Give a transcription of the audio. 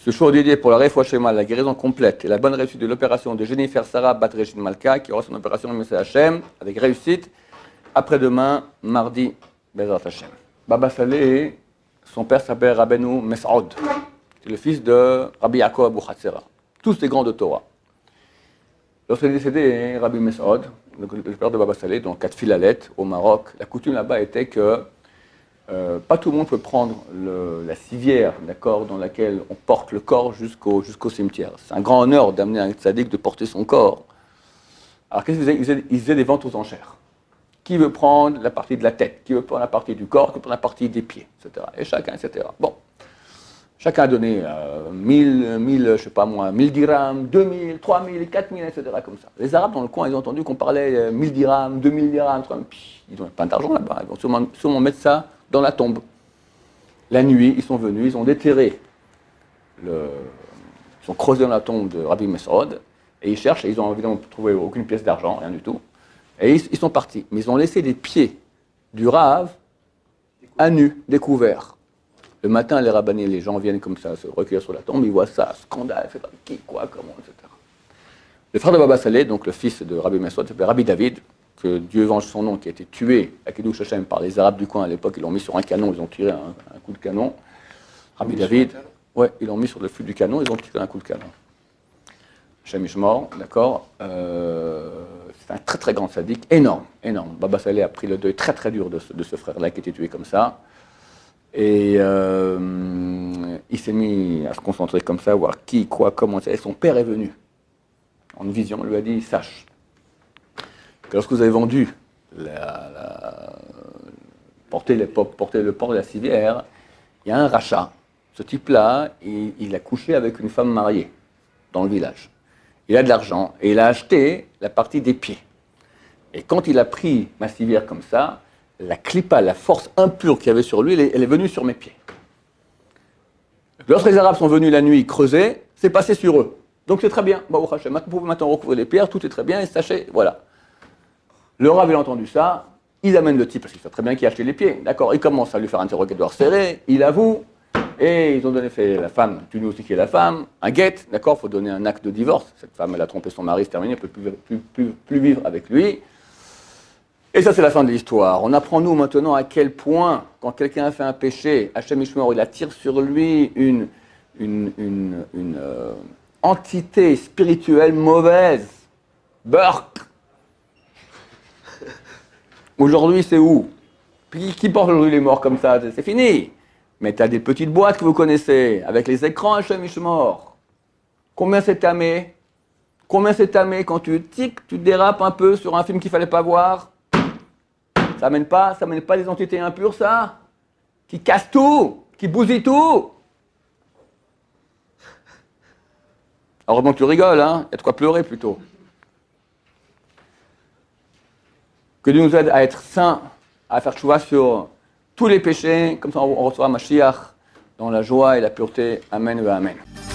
Ce show dédié pour la Refoua Shema, la guérison complète et la bonne réussite de l'opération de Jennifer Sarah Bat Régine Malka, qui aura son opération MSA Hashem avec réussite après-demain, mardi, Bezrat Hashem. Baba Saleh, son père s'appelle Rabbeinu Mes'od. C'est le fils de Rabbi Yaakov Abu Hatzera. Tous des grands de Torah. Lorsqu'il est décédé, Rabbi Mes'od, le père de Baba Saleh, dans Kat Filalet, au Maroc, la coutume là-bas était que pas tout le monde peut prendre la civière, d'accord, dans laquelle on porte le corps jusqu'au cimetière. C'est un grand honneur d'amener un tzaddik de porter son corps. Alors qu'est-ce qu'ils faisaient? Ils faisaient des ventes aux enchères. Qui veut prendre la partie de la tête? Qui veut prendre la partie du corps? Qui veut prendre la partie des pieds? Etc. Et chacun, etc. Bon. Chacun a donné 1000, je sais pas moi, 1000 dirhams, 2000, 3000, 4000, etc. comme ça. Les Arabes dans le coin, ils ont entendu qu'on parlait 1000 dirhams, 2000 dirhams, 3000, puis ils n'ont pas d'argent là-bas. Ils vont sûrement mettre ça dans la tombe. La nuit, ils sont venus, ils ont déterré, ils ont creusé dans la tombe de Rabbi Mes'od, et ils cherchent, et ils n'ont évidemment trouvé aucune pièce d'argent, rien du tout. Et ils sont partis. Mais ils ont laissé les pieds du Rav à nu, découverts. Le matin, les rabbinés, les gens viennent comme ça, se recueillir sur la tombe, ils voient ça, scandale, c'est pas qui, quoi, comment, etc. Le frère de Baba Saleh, donc le fils de Rabbi Mes'od, s'appelle Rabbi David, que Dieu venge son nom, qui a été tué à Kiddush Hashem par les Arabes du coin à l'époque. Ils l'ont mis sur un canon, ils ont tiré un coup de canon. Rabbi David, ouais, ils l'ont mis sur le fût du canon, ils ont tiré un coup de canon. Hashem Ishmor, d'accord. C'est un très très grand sadique, énorme, énorme. Baba Saleh a pris le deuil très très dur de ce frère-là qui a été tué comme ça. Et il s'est mis à se concentrer comme ça, voir qui, quoi, comment. Et son père est venu en vision, lui a dit, sache que lorsque vous avez vendu porter le port de la civière, il y a un rachat. Ce type-là, il a couché avec une femme mariée dans le village. Il a de l'argent et il a acheté la partie des pieds. Et quand il a pris ma civière comme ça, la clipa, la force impure qu'il y avait sur lui, elle est venue sur mes pieds. Lorsque les Arabes sont venus la nuit creuser, c'est passé sur eux. Donc c'est très bien. Baruch Hashem. Vous pouvez maintenant recouvrir les pierres, tout est très bien, et sachez, voilà. Le Rav, il a entendu ça, ils amènent le type, parce qu'il sait très bien qui a acheté les pieds, d'accord. Il commence à lui faire un interrogatoire serré, il avoue, et ils ont donné fait la femme, tu nous aussi qui est la femme, un guet, d'accord, il faut donner un acte de divorce. Cette femme, elle a trompé son mari, c'est terminé, elle ne peut plus vivre avec lui. Et ça, c'est la fin de l'histoire. On apprend, nous, maintenant, à quel point, quand quelqu'un a fait un péché, Hashem Ishmor, il attire sur lui une entité spirituelle mauvaise. Burk. Aujourd'hui, c'est où? Puis qui porte aujourd'hui les morts comme ça? C'est fini. Mais tu as des petites boîtes que vous connaissez, avec les écrans Hashem Ishmor. Combien c'est tamé? Combien c'est tamé quand tu dérapes un peu sur un film qu'il ne fallait pas voir? Ça mène pas des entités impures, ça? Qui cassent tout, qui bousillent tout. Heureusement que tu rigoles, hein? Il y a de quoi pleurer plutôt. Que Dieu nous aide à être saints, à faire tchouva sur tous les péchés, comme ça on recevra Mashiach dans la joie et la pureté. Amen et Amen.